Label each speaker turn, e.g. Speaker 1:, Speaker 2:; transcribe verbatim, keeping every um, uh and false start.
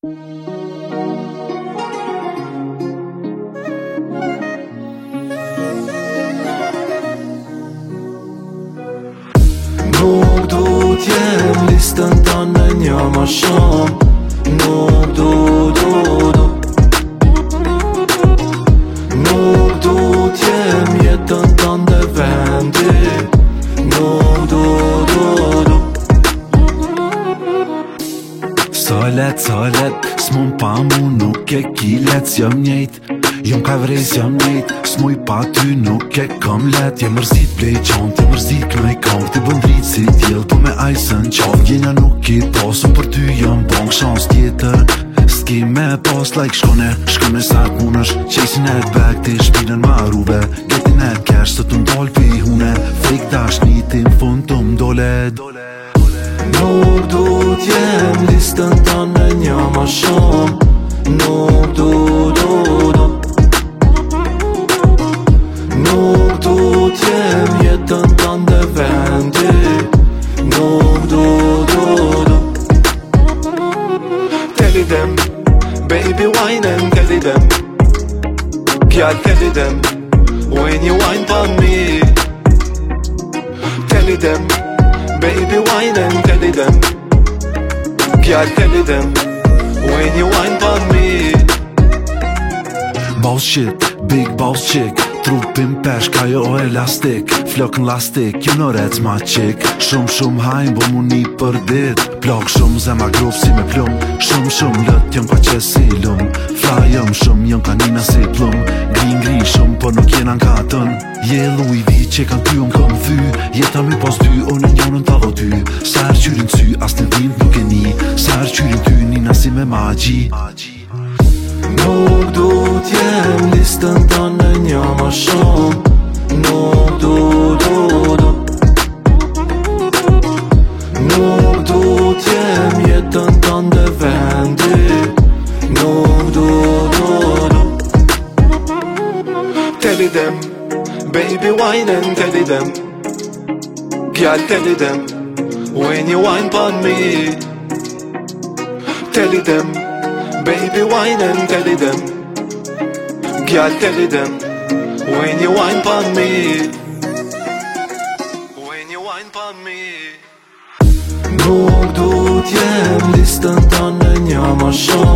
Speaker 1: Nuk du t'jem listën tanë në një më shumë. Nuk du, du, du Nuk du t'jem jetën tanë dhe vendi. Nuk du, du, du
Speaker 2: Solet, solet, s'mun pa mu nuk e kilet s'jom njejt. Jom ka vrejs jom njejt, s'muj pa ty nuk e kom let. Je mërzit plej qant, je mërzit knoj kank. Ti bëndrit si t'jel, po me ajsën qaf. Gjenja nuk i pasu, për ty jom bank shans tjetër. S'ki me pas like shkone, shkone sa t'munësh. Qasin e t'bek, ti shpinën ma rube. Getin e t'kesh, së t'ndall pi hune. Frik dash një tim fund të mdole.
Speaker 1: Nuk du t'jem listën tanë në një më shumë. Nuk du, du, du Nuk du t'jem jetën tanë dhe vendi. Nuk du, du, du Tell them, baby wine and tell them. Girl tell them, when you wine for me. Tell them, baby wine and tell them. Girl tell them, when you wine for me.
Speaker 2: Boss shit, big boss chick. Trupin pesh, ka jo elastik. Flok në lastik, you know that's my chick. Shumë shumë hajn, bo mu një për dit. Plok shumë, zema grov si me plum. Shumë shumë lët, jën ka qes si lum. Fly jëm shumë, jën ka nina si plum. Green green shumë, por nuk jena nga tën. Je Louis V, që kan ty unë kom thy. Jeta mi pas ty, unë në njonën të dhe ty. Sa her qyrin ty, as në dhind nuk e ni. Sa her qyrin ty, nina si me magji.
Speaker 1: Nuk du t'jem listën tanë në një më shumë. Nuk du, du, du Nuk du t'jem jetën tanë dhe vendi. Nuk du, du, du Tell them, baby wine and tell them. Girl tell them, when you wine for me. Tell them, baby wine and tell them. Girl tell them, when you wine for me. When you wine for me. Nuk du t'jem listën tanë në një më shumë.